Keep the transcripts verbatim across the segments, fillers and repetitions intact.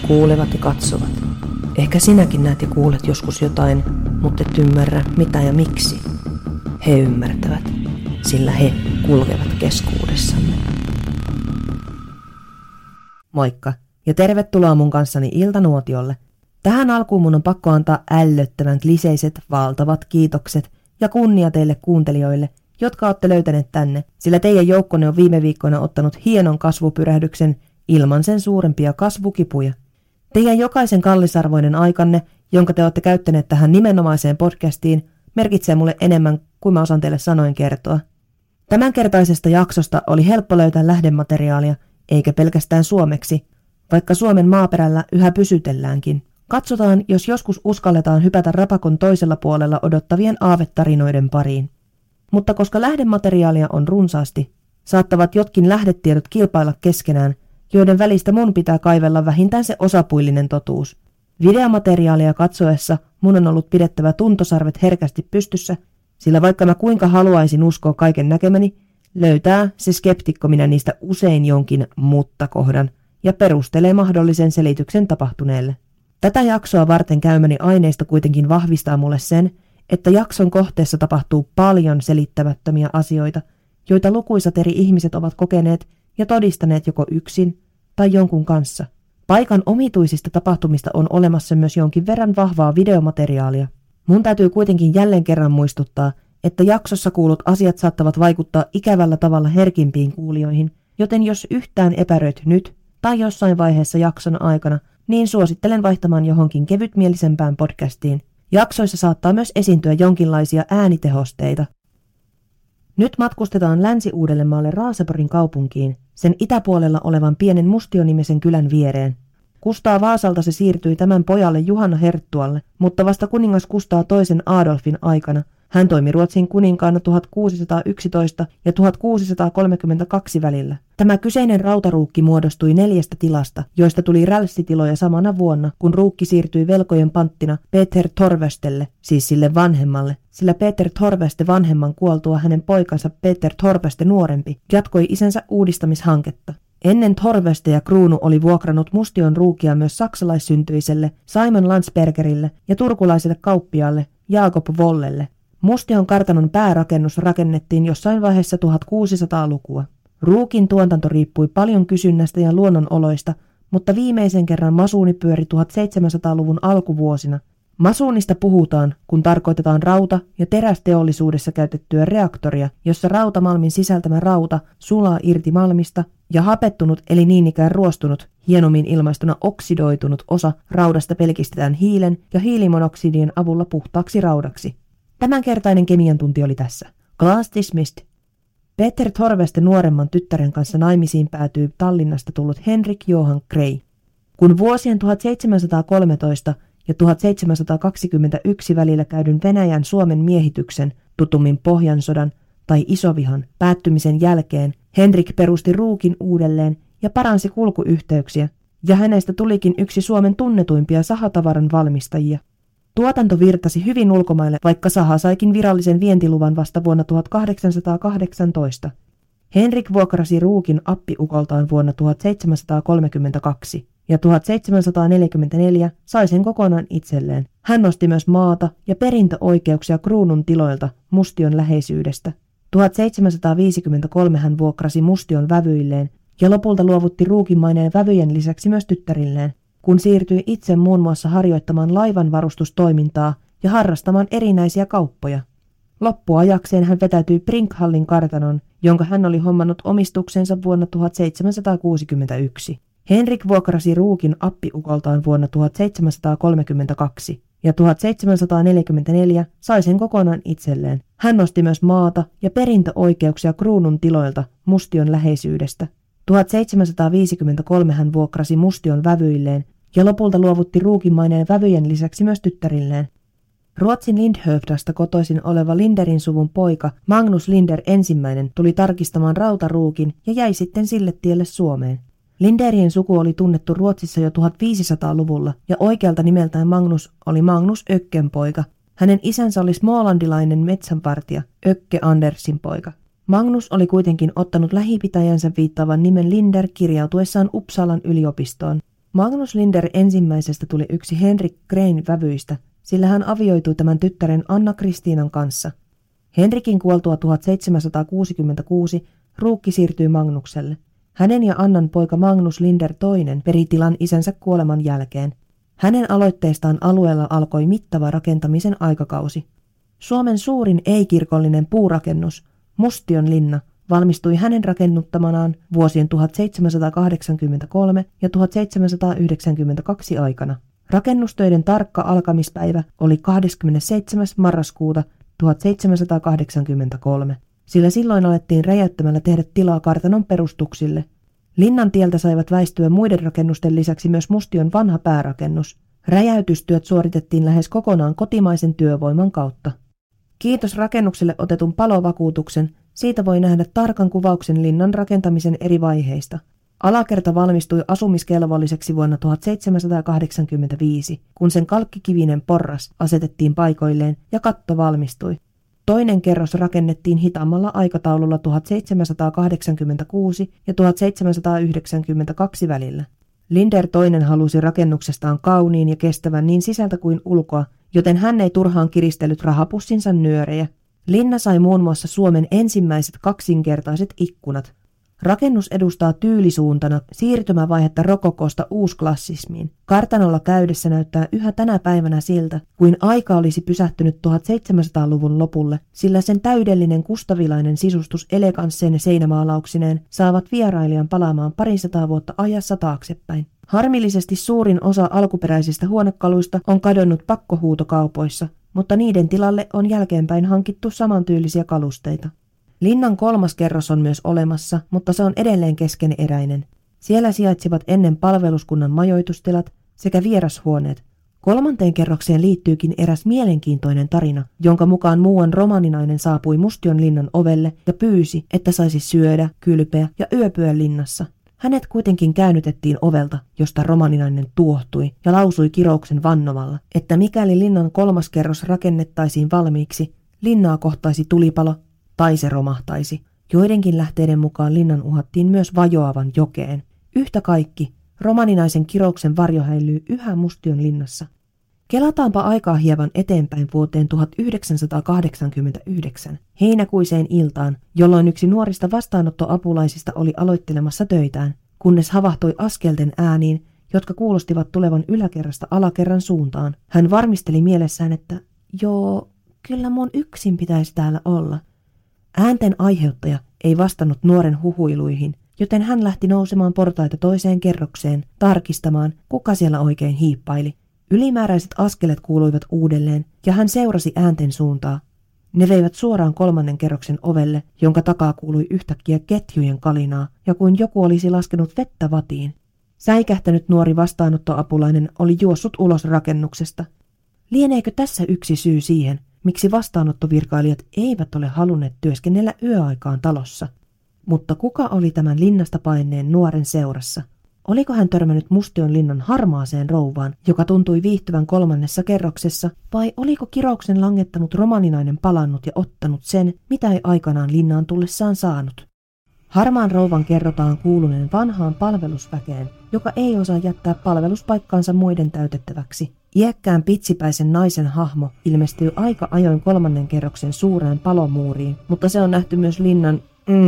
kuulevat ja katsovat. Ehkä sinäkin näet ja kuulet joskus jotain, mutta et ymmärrä mitä ja miksi. He ymmärtävät, sillä he kulkevat keskuudessamme. Moikka ja tervetuloa mun kanssani iltanuotiolle. Tähän alkuun mun on pakko antaa ällöttävän kliseiset, valtavat kiitokset ja kunnia teille kuuntelijoille, jotka olette löytäneet tänne, sillä teidän joukkonne on viime viikkoina ottanut hienon kasvupyrähdyksen ilman sen suurempia kasvukipuja. Teidän jokaisen kallisarvoinen aikanne, jonka te olette käyttäneet tähän nimenomaiseen podcastiin, merkitsee mulle enemmän kuin mä osaan teille sanoin kertoa. Tämänkertaisesta jaksosta oli helppo löytää lähdemateriaalia, eikä pelkästään suomeksi, vaikka Suomen maaperällä yhä pysytelläänkin. Katsotaan, jos joskus uskalletaan hypätä rapakon toisella puolella odottavien aavetarinoiden pariin. Mutta koska lähdemateriaalia on runsaasti, saattavat jotkin lähdetiedot kilpailla keskenään, joiden välistä mun pitää kaivella vähintään se osapuillinen totuus. Videomateriaalia katsoessa mun on ollut pidettävä tuntosarvet herkästi pystyssä, sillä vaikka mä kuinka haluaisin uskoa kaiken näkemäni, löytää se skeptikko minä niistä usein jonkin mutta-kohdan ja perustelee mahdollisen selityksen tapahtuneelle. Tätä jaksoa varten käymäni aineisto kuitenkin vahvistaa mulle sen, että jakson kohteessa tapahtuu paljon selittämättömiä asioita, joita lukuisat eri ihmiset ovat kokeneet ja todistaneet joko yksin tai jonkun kanssa. Paikan omituisista tapahtumista on olemassa myös jonkin verran vahvaa videomateriaalia. Mun täytyy kuitenkin jälleen kerran muistuttaa, että jaksossa kuulut asiat saattavat vaikuttaa ikävällä tavalla herkimpiin kuulijoihin, joten jos yhtään epäröit nyt tai jossain vaiheessa jakson aikana, niin suosittelen vaihtamaan johonkin kevytmielisempään podcastiin. Jaksoissa saattaa myös esiintyä jonkinlaisia äänitehosteita. Nyt matkustetaan Länsi-Uudellemaalle Raaseporin kaupunkiin, sen itäpuolella olevan pienen Mustio-nimisen kylän viereen. Kustaa Vaasalta se siirtyi tämän pojalle Juhanna Herttualle, mutta vasta kuningas Kustaa toisen Adolfin aikana. Hän toimi Ruotsin kuninkaana tuhatkuusisataayksitoista ja tuhatkuusisataakolmekymmentäkaksi välillä. Tämä kyseinen rautaruukki muodostui neljästä tilasta, joista tuli rälssitiloja samana vuonna, kun ruukki siirtyi velkojen panttina Peter Torvestelle, siis sille vanhemmalle, sillä Peter Torveste vanhemman kuoltua hänen poikansa Peter Torveste nuorempi jatkoi isänsä uudistamishanketta. Ennen Torvestea kruunu oli vuokrannut Mustion ruukia myös saksalaissyntyiselle Simon Landsbergerille ja turkulaiselle kauppiaalle Jakob Vollelle. Mustion kartanon päärakennus rakennettiin jossain vaiheessa tuhatkuusisataalukua. Ruukin tuotanto riippui paljon kysynnästä ja luonnonoloista, mutta viimeisen kerran masuuni pyöri tuhatseitsemänsataaluvun alkuvuosina. Masuunista puhutaan, kun tarkoitetaan rauta- ja terästeollisuudessa käytettyä reaktoria, jossa rautamalmin sisältämä rauta sulaa irti malmista ja hapettunut eli niin ikään ruostunut, hienommin ilmaistuna oksidoitunut osa raudasta pelkistetään hiilen ja hiilimonoksidien avulla puhtaaksi raudaksi. Tämänkertainen kemian tunti oli tässä. Class dismissed. Peter Torveste nuoremman tyttären kanssa naimisiin päätyi Tallinnasta tullut Henrik Johan Grey. Kun vuosien tuhatseitsemänsataakolmetoista ja tuhatseitsemänsataakaksikymmentäyksi välillä käydyn Venäjän Suomen miehityksen, tutummin Pohjansodan tai Isovihan päättymisen jälkeen, Henrik perusti ruukin uudelleen ja paransi kulkuyhteyksiä, ja hänestä tulikin yksi Suomen tunnetuimpia sahatavaran valmistajia. Tuotanto virtasi hyvin ulkomaille, vaikka saha saikin virallisen vientiluvan vasta vuonna tuhatkahdeksansataakahdeksantoista. Henrik vuokrasi ruukin appiukoltaan vuonna tuhatseitsemänsataakolmekymmentäkaksi ja tuhatseitsemänsataaneljäkymmentäneljä sai sen kokonaan itselleen. Hän nosti myös maata ja perintöoikeuksia kruunun tiloilta Mustion läheisyydestä. tuhatseitsemänsataaviisikymmentäkolme hän vuokrasi Mustion vävyilleen ja lopulta luovutti ruukinmaineen vävyjen lisäksi myös tyttärilleen, kun siirtyi itse muun muassa harjoittamaan laivanvarustustoimintaa ja harrastamaan erinäisiä kauppoja. Loppuajakseen hän vetäytyi Brinkhallin kartanon, jonka hän oli hommannut omistuksensa vuonna tuhatseitsemänsataakuusikymmentäyksi. Henrik vuokrasi ruukin appiukoltaan vuonna tuhatseitsemänsataakolmekymmentäkaksi ja tuhatseitsemänsataaneljäkymmentäneljä sai sen kokonaan itselleen. Hän nosti myös maata ja perintöoikeuksia kruunun tiloilta Mustion läheisyydestä. tuhatseitsemänsataaviisikymmentäkolme hän vuokrasi Mustion vävyilleen ja lopulta luovutti ruukinmaineen vävyjen lisäksi myös tyttärilleen. Ruotsin Lindhövdasta kotoisin oleva Linderin suvun poika Magnus Linder ensimmäinen tuli tarkistamaan rautaruukin ja jäi sitten sille tielle Suomeen. Linderien suku oli tunnettu Ruotsissa jo tuhatviisisataaluvulla ja oikealta nimeltään Magnus oli Magnus Ökken poika. Hänen isänsä oli smålandilainen metsänvartija, Ökke Andersin poika. Magnus oli kuitenkin ottanut lähipitäjänsä viittaavan nimen Linder kirjautuessaan Uppsalan yliopistoon. Magnus Linder ensimmäisestä tuli yksi Henrik Grein vävyistä, sillä hän avioitui tämän tyttären Anna-Kristiinan kanssa. Henrikin kuoltua tuhatseitsemänsataakuusikymmentäkuusi ruukki siirtyi Magnukselle. Hänen ja Annan poika Magnus Linder toinen peri tilan isänsä kuoleman jälkeen. Hänen aloitteestaan alueella alkoi mittava rakentamisen aikakausi. Suomen suurin ei-kirkollinen puurakennus, Mustionlinna, valmistui hänen rakennuttamanaan vuosien tuhatseitsemänsataakahdeksankymmentäkolme ja tuhatseitsemänsataayhdeksänkymmentäkaksi aikana. Rakennustöiden tarkka alkamispäivä oli kahdeskymmenesseitsemäs marraskuuta tuhatseitsemänsataakahdeksankymmentäkolme, sillä silloin alettiin räjäyttämällä tehdä tilaa kartanon perustuksille. Linnan tieltä saivat väistyä muiden rakennusten lisäksi myös Mustion vanha päärakennus. Räjäytystyöt suoritettiin lähes kokonaan kotimaisen työvoiman kautta. Kiitos rakennukselle otetun palovakuutuksen, siitä voi nähdä tarkan kuvauksen linnan rakentamisen eri vaiheista. Alakerta valmistui asumiskelvolliseksi vuonna tuhatseitsemänsataakahdeksankymmentäviisi, kun sen kalkkikivinen porras asetettiin paikoilleen ja katto valmistui. Toinen kerros rakennettiin hitaammalla aikataululla tuhatseitsemänsataakahdeksankymmentäkuusi ja tuhatseitsemänsataayhdeksänkymmentäkaksi välillä. Linder toinen halusi rakennuksestaan kauniin ja kestävän niin sisältä kuin ulkoa, joten hän ei turhaan kiristellyt rahapussinsa nyörejä. Linna sai muun muassa Suomen ensimmäiset kaksinkertaiset ikkunat. Rakennus edustaa tyylisuuntana siirtymävaihetta rokokosta uusklassismiin. Kartanolla käydessä näyttää yhä tänä päivänä siltä, kuin aika olisi pysähtynyt tuhatseitsemänsataaluvun lopulle, sillä sen täydellinen kustavilainen sisustus elegansseen seinämaalauksineen saavat vierailijan palaamaan parisataa vuotta ajassa taaksepäin. Harmillisesti suurin osa alkuperäisistä huonekaluista on kadonnut pakkohuutokaupoissa, mutta niiden tilalle on jälkeenpäin hankittu samantyylisiä kalusteita. Linnan kolmas kerros on myös olemassa, mutta se on edelleen keskeneräinen. Siellä sijaitsivat ennen palveluskunnan majoitustilat sekä vierashuoneet. Kolmanteen kerrokseen liittyykin eräs mielenkiintoinen tarina, jonka mukaan muuan romaninainen saapui Mustionlinnan ovelle ja pyysi, että saisi syödä, kylpeä ja yöpyä linnassa. Hänet kuitenkin käännytettiin ovelta, josta romaninainen tuohtui ja lausui kirouksen vannomalla, että mikäli linnan kolmas kerros rakennettaisiin valmiiksi, linnaa kohtaisi tulipalo tai se romahtaisi. Joidenkin lähteiden mukaan linnan uhattiin myös vajoavan jokeen. Yhtä kaikki, romaninaisen kirouksen varjo häilyy yhä Mustionlinnassa. Kelataanpa aikaa hieman eteenpäin vuoteen tuhatyhdeksänsataakahdeksankymmentäyhdeksän, heinäkuiseen iltaan, jolloin yksi nuorista vastaanottoapulaisista oli aloittelemassa töitään, kunnes havahtui askelten ääniin, jotka kuulostivat tulevan yläkerrasta alakerran suuntaan. Hän varmisteli mielessään, että joo, kyllä mun yksin pitäisi täällä olla. Äänten aiheuttaja ei vastannut nuoren huhuiluihin, joten hän lähti nousemaan portaita toiseen kerrokseen tarkistamaan, kuka siellä oikein hiippaili. Ylimääräiset askelet kuuluivat uudelleen, ja hän seurasi äänten suuntaa. Ne veivät suoraan kolmannen kerroksen ovelle, jonka takaa kuului yhtäkkiä ketjujen kalinaa, ja kuin joku olisi laskenut vettä vatiin. Säikähtänyt nuori vastaanottoapulainen oli juossut ulos rakennuksesta. Lieneekö tässä yksi syy siihen, miksi vastaanottovirkailijat eivät ole halunneet työskennellä yöaikaan talossa? Mutta kuka oli tämän linnasta paineen nuoren seurassa? Oliko hän törmännyt Mustionlinnan harmaaseen rouvaan, joka tuntui viihtyvän kolmannessa kerroksessa, vai oliko kirouksen langettanut romaninainen palannut ja ottanut sen, mitä ei aikanaan linnaan tullessaan saanut? Harmaan rouvan kerrotaan kuuluneen vanhaan palvelusväkeen, joka ei osaa jättää palveluspaikkaansa muiden täytettäväksi. Iäkkään pitsipäisen naisen hahmo ilmestyy aika ajoin kolmannen kerroksen suureen palomuuriin, mutta se on nähty myös linnan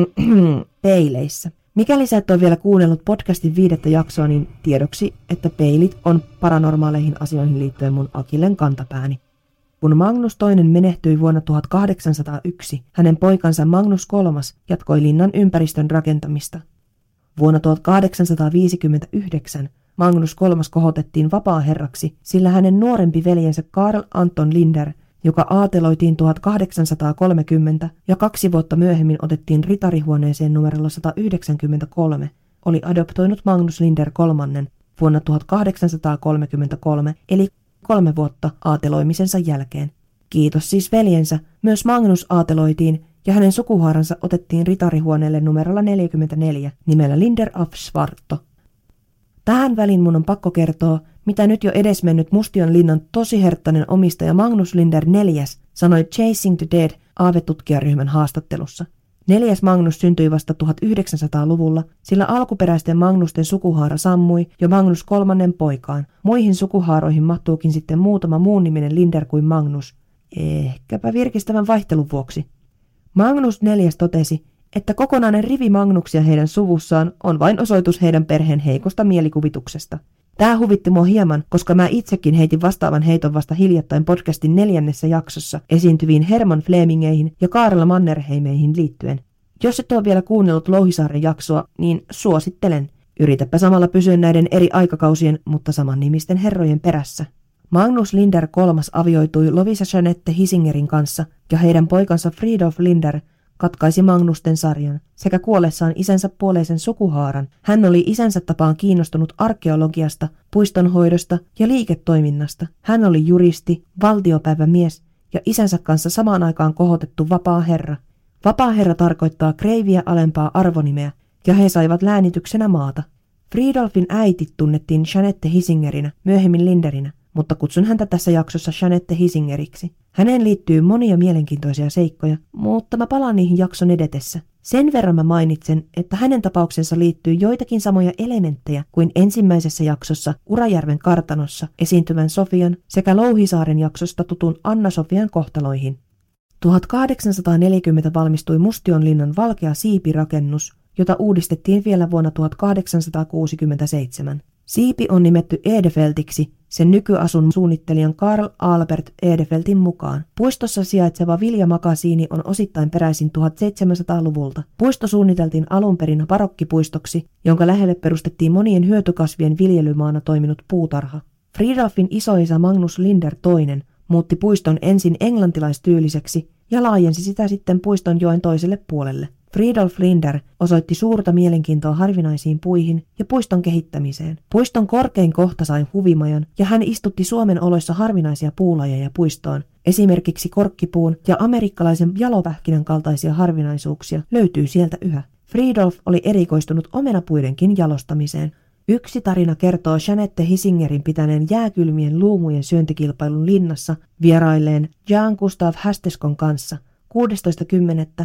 peileissä. Mikäli sä et ole vielä kuunnellut podcastin viidettä jaksoa, niin tiedoksi, että peilit on paranormaaleihin asioihin liittyen mun Akillen kantapääni. Kun Magnus toinen menehtyi vuonna tuhatkahdeksansataayksi, hänen poikansa Magnus kolmas jatkoi linnan ympäristön rakentamista. Vuonna tuhatkahdeksansataaviisikymmentäyhdeksän Magnus kolmas kohotettiin vapaaherraksi, sillä hänen nuorempi veljensä Karl Anton Linder, joka aateloitiin tuhatkahdeksansataakolmekymmentä ja kaksi vuotta myöhemmin otettiin ritarihuoneeseen numerolla sata yhdeksänkymmentäkolme, oli adoptoinut Magnus Linder kolmannen vuonna tuhatkahdeksansataakolmekymmentäkolme, eli kolme vuotta aateloimisensa jälkeen. Kiitos siis veljensä, myös Magnus aateloitiin ja hänen sukuhaaransa otettiin ritarihuoneelle numerolla neljäkymmentäneljä nimellä Linder af Svarto. Tähän väliin mun on pakko kertoa, mitä nyt jo edesmennyt Mustionlinnan tosiherttainen omistaja Magnus Linder neljäs sanoi Chasing the Dead -aavetutkijaryhmän haastattelussa. Neljäs Magnus syntyi vasta tuhatyhdeksänsataaluvulla, sillä alkuperäisten Magnusten sukuhaara sammui jo Magnus kolmannen poikaan. Muihin sukuhaaroihin mahtuukin sitten muutama muun niminen Linder kuin Magnus. Ehkäpä virkistävän vaihtelun vuoksi. Magnus neljäs totesi, että kokonainen rivi Magnuksia heidän suvussaan on vain osoitus heidän perheen heikosta mielikuvituksesta. Tämä huvitti mua hieman, koska mä itsekin heitin vastaavan heiton vasta hiljattain podcastin neljännessä jaksossa esiintyviin Herman Flemingeihin ja Kaarla Mannerheimeihin liittyen. Jos et ole vielä kuunnellut Louhisaaren jaksoa, niin suosittelen. Yritäpä samalla pysyä näiden eri aikakausien, mutta saman nimisten herrojen perässä. Magnus Linder kolmas avioitui Lovisa Jeanette Hisingerin kanssa ja heidän poikansa Fridolf Linder katkaisi Magnusten sarjan sekä kuollessaan isänsä puoleisen sukuhaaran. Hän oli isänsä tapaan kiinnostunut arkeologiasta, puistonhoidosta ja liiketoiminnasta. Hän oli juristi, valtiopäivämies ja isänsä kanssa samaan aikaan kohotettu vapaa herra. Vapaa herra tarkoittaa kreiviä alempaa arvonimeä ja he saivat läänityksenä maata. Fridolfin äiti tunnettiin Jeanette Hisingerinä, myöhemmin Linderinä, mutta kutsun häntä tässä jaksossa Jeanette Hisingeriksi. Häneen liittyy monia mielenkiintoisia seikkoja, mutta mä palaan niihin jakson edetessä. Sen verran mä mainitsen, että hänen tapauksensa liittyy joitakin samoja elementtejä kuin ensimmäisessä jaksossa Urajärven kartanossa esiintyvän Sofian sekä Louhisaaren jaksosta tutun Anna-Sofian kohtaloihin. tuhatkahdeksansataaneljäkymmentä valmistui Mustionlinnan valkea siipirakennus, jota uudistettiin vielä vuonna tuhatkahdeksansataakuusikymmentäseitsemän. Siipi on nimetty Edefeltiksi sen nykyasun suunnittelijan Karl Albert Edefeltin mukaan. Puistossa sijaitseva viljamakasiini on osittain peräisin tuhatseitsemänsataaluvulta. Puisto suunniteltiin alun perin barokkipuistoksi, jonka lähelle perustettiin monien hyötykasvien viljelymaana toiminut puutarha. Fridolfin isoisä Magnus Linder toinen muutti puiston ensin englantilaistyyliseksi ja laajensi sitä sitten puiston joen toiselle puolelle. Fridolf Linder osoitti suurta mielenkiintoa harvinaisiin puihin ja puiston kehittämiseen. Puiston korkein kohta sai huvimajan ja hän istutti Suomen oloissa harvinaisia puulajeja puistoon. Esimerkiksi korkkipuun ja amerikkalaisen jalovähkinän kaltaisia harvinaisuuksia löytyy sieltä yhä. Fridolf oli erikoistunut omenapuidenkin jalostamiseen. Yksi tarina kertoo Jeanette Hisingerin pitäneen jääkylmien luumujen syöntikilpailun linnassa vierailleen Jan Gustav Hästeskon kanssa kuudestoista kymmenettä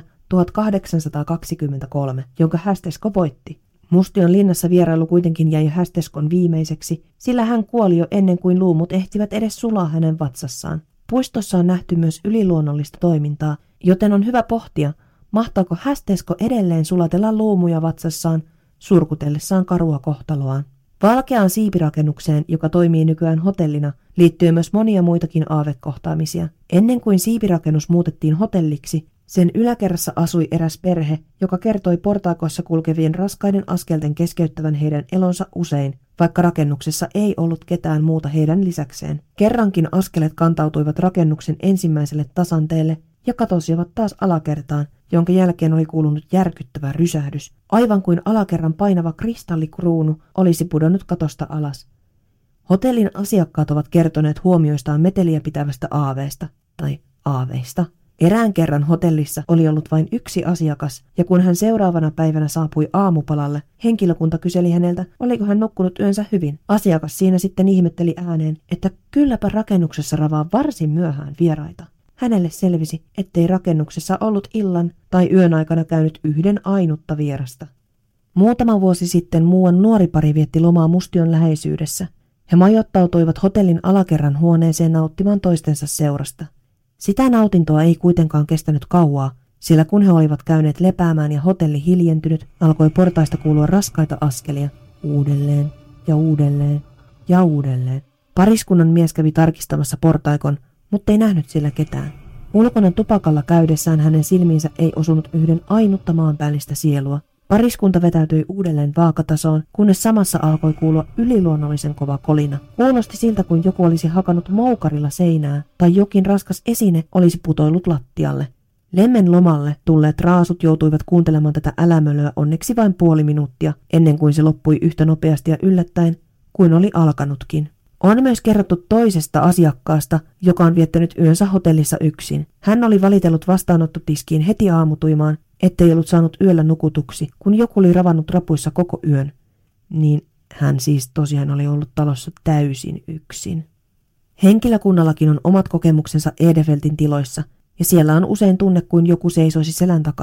tuhatkahdeksansataakaksikymmentäkolme, jonka Hästesko voitti. Mustion linnassa vierailu kuitenkin jäi Hästeskon viimeiseksi, sillä hän kuoli jo ennen kuin luumut ehtivät edes sulaa hänen vatsassaan. Puistossa on nähty myös yliluonnollista toimintaa, joten on hyvä pohtia, mahtaako Hästesko edelleen sulatella luumuja vatsassaan surkutellessaan karua kohtaloaan. Valkeaan siipirakennukseen, joka toimii nykyään hotellina, liittyy myös monia muitakin aavekohtaamisia. Ennen kuin siipirakennus muutettiin hotelliksi, sen yläkerrassa asui eräs perhe, joka kertoi portaakoissa kulkevien raskaiden askelten keskeyttävän heidän elonsa usein, vaikka rakennuksessa ei ollut ketään muuta heidän lisäkseen. Kerrankin askelet kantautuivat rakennuksen ensimmäiselle tasanteelle ja katosivat taas alakertaan, jonka jälkeen oli kuulunut järkyttävä rysähdys, aivan kuin alakerran painava kristallikruunu olisi pudonnut katosta alas. Hotellin asiakkaat ovat kertoneet huomioistaan meteliä pitävästä aaveesta, tai aaveista. Erään kerran hotellissa oli ollut vain yksi asiakas, ja kun hän seuraavana päivänä saapui aamupalalle, henkilökunta kyseli häneltä, oliko hän nukkunut yönsä hyvin. Asiakas siinä sitten ihmetteli ääneen, että kylläpä rakennuksessa ravaa varsin myöhään vieraita. Hänelle selvisi, ettei rakennuksessa ollut illan tai yön aikana käynyt yhden ainutta vierasta. Muutama vuosi sitten muuan nuori pari vietti lomaa Mustion läheisyydessä. He majoittautuivat hotellin alakerran huoneeseen nauttimaan toistensa seurasta. Sitä nautintoa ei kuitenkaan kestänyt kauaa, sillä kun he olivat käyneet lepäämään ja hotelli hiljentynyt, alkoi portaista kuulua raskaita askelia, uudelleen ja uudelleen ja uudelleen. Pariskunnan mies kävi tarkistamassa portaikon, mutta ei nähnyt sillä ketään. Ulkona tupakalla käydessään hänen silmiinsä ei osunut yhden ainutta maanpäällistä sielua. Pariskunta vetäytyi uudelleen vaakatasoon, kunnes samassa alkoi kuulua yliluonnollisen kova kolina. Kuulosti siltä, kuin joku olisi hakannut moukarilla seinää, tai jokin raskas esine olisi putoillut lattialle. Lemmen lomalle tulleet raasut joutuivat kuuntelemaan tätä älämölöä onneksi vain puoli minuuttia, ennen kuin se loppui yhtä nopeasti ja yllättäen, kuin oli alkanutkin. On myös kerrottu toisesta asiakkaasta, joka on viettänyt yönsä hotellissa yksin. Hän oli valitellut vastaanottotiskiin heti aamutuimaan, ettei ollut saanut yöllä nukutuksi, kun joku oli ravannut rapuissa koko yön. Niin hän siis tosiaan oli ollut talossa täysin yksin. Henkilökunnallakin on omat kokemuksensa Edefeltin tiloissa, ja siellä on usein tunne kuin joku seisoisi selän takana.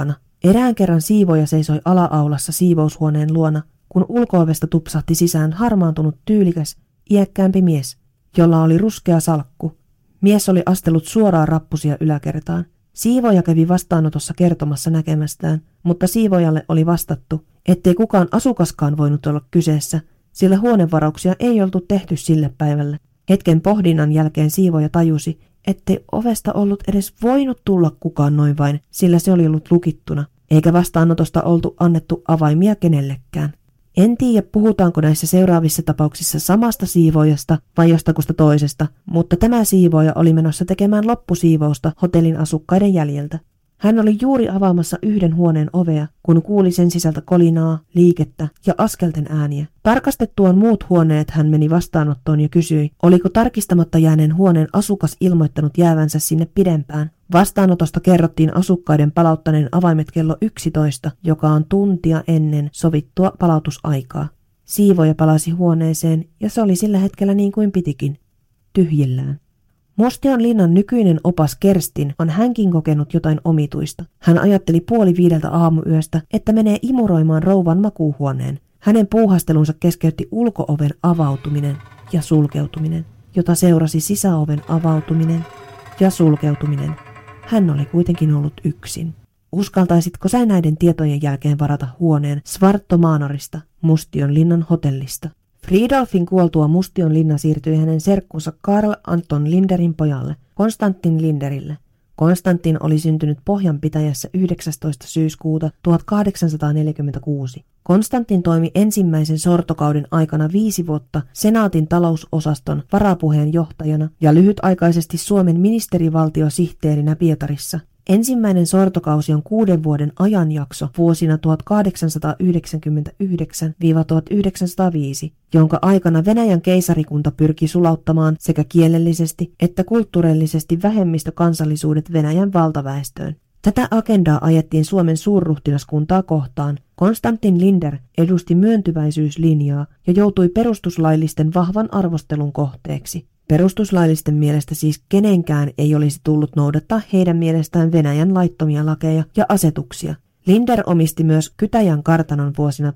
Erään kerran siivoja seisoi ala-aulassa siivoushuoneen luona, kun ulko-ovesta tupsahti sisään harmaantunut tyylikäs, iäkkäämpi mies, jolla oli ruskea salkku. Mies oli astellut suoraan rappusia yläkertaan. Siivoja kävi vastaanotossa kertomassa näkemästään, mutta siivojalle oli vastattu, ettei kukaan asukaskaan voinut olla kyseessä, sillä huonevarauksia ei oltu tehty sille päivälle. Hetken pohdinnan jälkeen siivoja tajusi, ettei ovesta ollut edes voinut tulla kukaan noin vain, sillä se oli ollut lukittuna, eikä vastaanotosta oltu annettu avaimia kenellekään. En tiedä, puhutaanko näissä seuraavissa tapauksissa samasta siivoojasta vai jostakusta toisesta, mutta tämä siivooja oli menossa tekemään loppusiivousta hotellin asukkaiden jäljeltä. Hän oli juuri avaamassa yhden huoneen ovea, kun kuuli sen sisältä kolinaa, liikettä ja askelten ääniä. Tarkastettuaan muut huoneet hän meni vastaanottoon ja kysyi, oliko tarkistamatta jääneen huoneen asukas ilmoittanut jäävänsä sinne pidempään. Vastaanotosta kerrottiin asukkaiden palauttaneen avaimet kello yksitoista, joka on tuntia ennen sovittua palautusaikaa. Siivoja palasi huoneeseen ja se oli sillä hetkellä niin kuin pitikin, tyhjillään. Mustion linnan nykyinen opas Kerstin on hänkin kokenut jotain omituista. Hän ajatteli puoli viideltä aamuyöstä, että menee imuroimaan rouvan makuuhuoneen. Hänen puuhastelunsa keskeytti ulko-oven avautuminen ja sulkeutuminen, jota seurasi sisäoven avautuminen ja sulkeutuminen. Hän oli kuitenkin ollut yksin. Uskaltaisitko sä näiden tietojen jälkeen varata huoneen Svarttomanorista, Mustion linnan hotellista? Fridolfin kuoltua Mustion linna siirtyi hänen serkkunsa Karl Anton Linderin pojalle, Konstantin Linderille. Konstantin oli syntynyt Pohjanpitäjässä yhdeksästoista syyskuuta tuhatkahdeksansataaneljäkymmentäkuusi. Konstantin toimi ensimmäisen sortokauden aikana viisi vuotta senaatin talousosaston varapuheenjohtajana ja lyhytaikaisesti Suomen ministerivaltiosihteerinä Pietarissa. Ensimmäinen sortokausi on kuuden vuoden ajanjakso vuosina tuhatkahdeksansataayhdeksänkymmentäyhdeksän - tuhatyhdeksänsataaviisi, jonka aikana Venäjän keisarikunta pyrki sulauttamaan sekä kielellisesti että kulttuurillisesti vähemmistökansallisuudet Venäjän valtaväestöön. Tätä agendaa ajettiin Suomen suurruhtinaskuntaa kohtaan. Konstantin Linder edusti myöntyväisyyslinjaa ja joutui perustuslaillisten vahvan arvostelun kohteeksi. Perustuslaillisten mielestä siis kenenkään ei olisi tullut noudattaa heidän mielestään Venäjän laittomia lakeja ja asetuksia. Linder omisti myös Kytäjän kartanon vuosina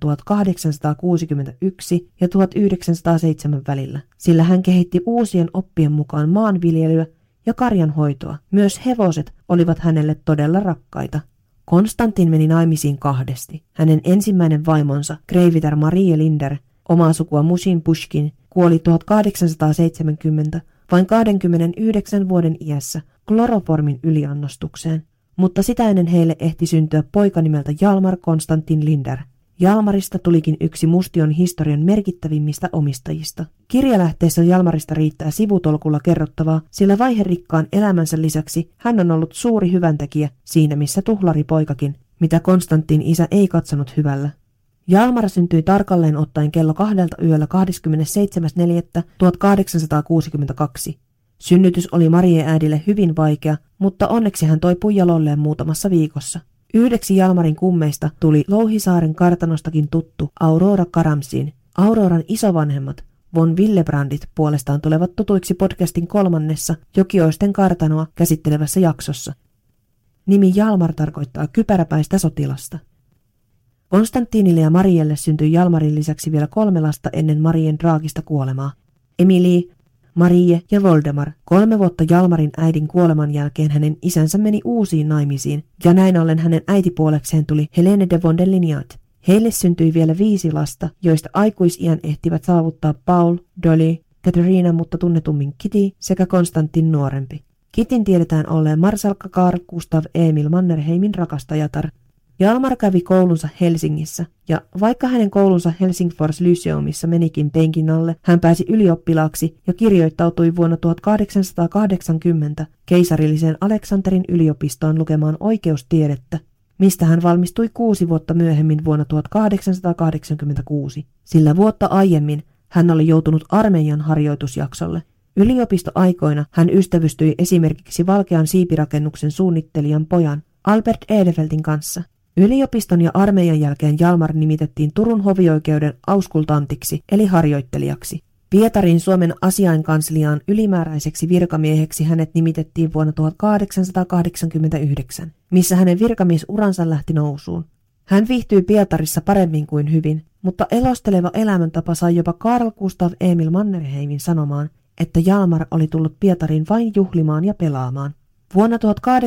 tuhatkahdeksansataakuusikymmentäyksi ja tuhatyhdeksänsataaseitsemän välillä, sillä hän kehitti uusien oppien mukaan maanviljelyä ja karjanhoitoa. Myös hevoset olivat hänelle todella rakkaita. Konstantin meni naimisiin kahdesti. Hänen ensimmäinen vaimonsa, kreivitär Marie Linder, omaa sukua Musin Pushkin, kuoli tuhatkahdeksansataaseitsemänkymmentä vain kaksikymmentäyhdeksän vuoden iässä kloroformin yliannostukseen, mutta sitä ennen heille ehti syntyä poika nimeltä Jalmar Konstantin Linder. Jalmarista tulikin yksi Mustion historian merkittävimmistä omistajista. Kirjalähteessä Jalmarista riittää sivutolkulla kerrottavaa, sillä vaiherikkaan elämänsä lisäksi hän on ollut suuri hyväntekijä siinä missä tuhlaripoikakin, mitä Konstantin isä ei katsonut hyvällä. Jalmar syntyi tarkalleen ottaen kello kahdelta yöllä kahdeskymmenesseitsemäs neljättä tuhatkahdeksansataakuusikymmentäkaksi. Synnytys oli Marie äidille hyvin vaikea, mutta onneksi hän toipui jalolleen muutamassa viikossa. Yhdeksi Jalmarin kummeista tuli Louhisaaren kartanostakin tuttu Aurora Karamsin. Auroran isovanhemmat, von Willebrandit, puolestaan tulevat tutuiksi podcastin kolmannessa Jokioisten kartanoa käsittelevässä jaksossa. Nimi Jalmar tarkoittaa kypäräpäistä sotilasta. Konstantinille ja Marielle syntyi Jalmarin lisäksi vielä kolme lasta ennen Marien traagista kuolemaa. Emilie, Marie ja Voldemar. Kolme vuotta Jalmarin äidin kuoleman jälkeen hänen isänsä meni uusiin naimisiin, ja näin ollen hänen äitipuolekseen tuli Helene de von der Lignat. Heille syntyi vielä viisi lasta, joista aikuisiän ehtivät saavuttaa Paul, Dolly, Katarina, mutta tunnetummin Kitty sekä Konstantin nuorempi. Kitin tiedetään olleen Marsalkka Karl Gustav Emil Mannerheimin rakastajatar. Jalmar kävi koulunsa Helsingissä, ja vaikka hänen koulunsa Helsingfors Lyceumissa menikin penkin alle, hän pääsi ylioppilaaksi ja kirjoittautui vuonna tuhatkahdeksansataakahdeksankymmentä keisarilliseen Aleksanterin yliopistoon lukemaan oikeustiedettä, mistä hän valmistui kuusi vuotta myöhemmin vuonna tuhatkahdeksansataakahdeksankymmentäkuusi. Sillä vuotta aiemmin hän oli joutunut armeijan harjoitusjaksolle. Yliopistoaikoina hän ystävystyi esimerkiksi valkean siipirakennuksen suunnittelijan pojan Albert Edefeltin kanssa. Yliopiston ja armeijan jälkeen Jalmar nimitettiin Turun hovioikeuden auskultantiksi eli harjoittelijaksi. Pietarin Suomen asiainkansliaan ylimääräiseksi virkamieheksi hänet nimitettiin vuonna tuhatkahdeksansataakahdeksankymmentäyhdeksän, missä hänen virkamiesuransa lähti nousuun. Hän viihtyi Pietarissa paremmin kuin hyvin, mutta elosteleva elämäntapa sai jopa Carl Gustaf Emil Mannerheimin sanomaan, että Hjalmar oli tullut Pietariin vain juhlimaan ja pelaamaan. Vuonna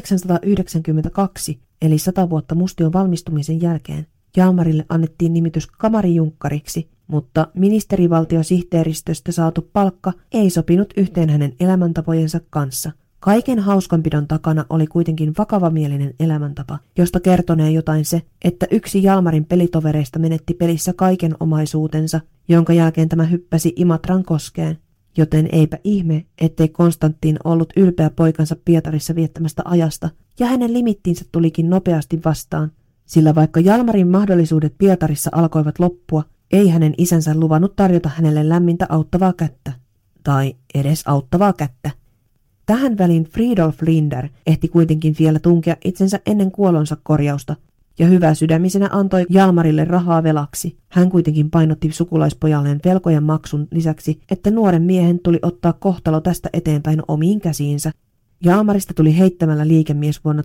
tuhatkahdeksansataayhdeksänkymmentäkaksi, eli sata vuotta Mustion valmistumisen jälkeen, Hjalmarille annettiin nimitys kamarijunkkariksi, mutta ministerivaltiosihteeristöstä saatu palkka ei sopinut yhteen hänen elämäntapojensa kanssa. Kaiken hauskanpidon takana oli kuitenkin vakavamielinen elämäntapa, josta kertonee jotain se, että yksi Hjalmarin pelitovereista menetti pelissä kaiken omaisuutensa, jonka jälkeen tämä hyppäsi Imatran koskeen. Joten eipä ihme, ettei Konstantin ollut ylpeä poikansa Pietarissa viettämästä ajasta, ja hänen limittinsä tulikin nopeasti vastaan, sillä vaikka Hjalmarin mahdollisuudet Pietarissa alkoivat loppua, ei hänen isänsä luvannut tarjota hänelle lämmintä auttavaa kättä. Tai edes auttavaa kättä. Tähän väliin Fridolf Linder ehti kuitenkin vielä tunkea itsensä ennen kuolonsa korjausta, ja hyvä sydämisenä antoi Hjalmarille rahaa velaksi. Hän kuitenkin painotti sukulaispojalleen velkojen maksun lisäksi, että nuoren miehen tuli ottaa kohtalo tästä eteenpäin omiin käsiinsä. Hjalmarista tuli heittämällä liikemies vuonna